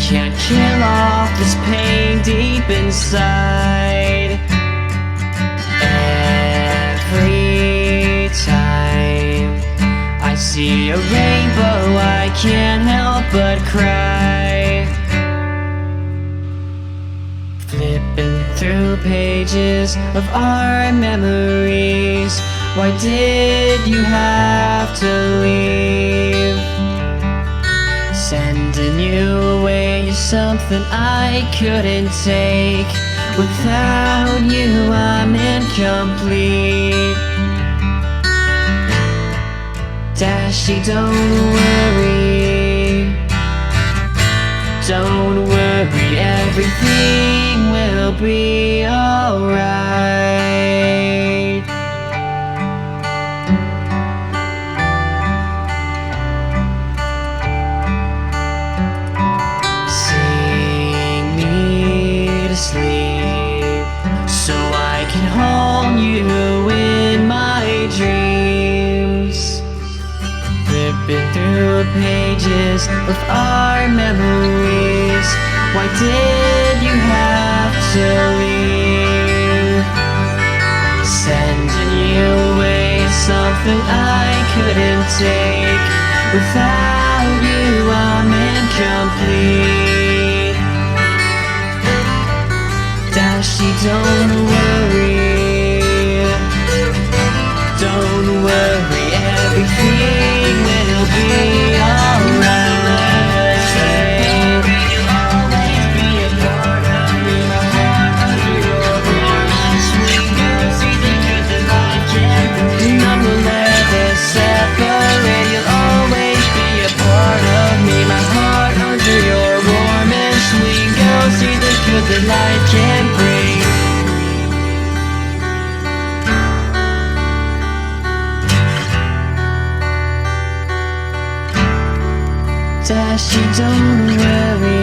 can't kill off this pain deep inside. Every time I see a rainbow, I can't help but cry. Flipping through pages of our memories, why did you have to leave? Sending you away is something I couldn't take. Without you, I'm incomplete. Dashy, don't worry. Don't worry, everything will be alright. Sing me to sleep so I can hold you in my dreams. Flipping through pages of our memories, why did you have to leave? Sending you away is something I couldn't take. Without you, I'm incomplete. Dashy, don't worry. Don't worry, everything will be alright. You'll always be a part of me, my heart under your arms. Sweet girl, see the good that life can bring. None will ever separate. You'll always be a part of me, my heart under your warm and sweet girl. See the good that life can bring. Dashy, don't worry.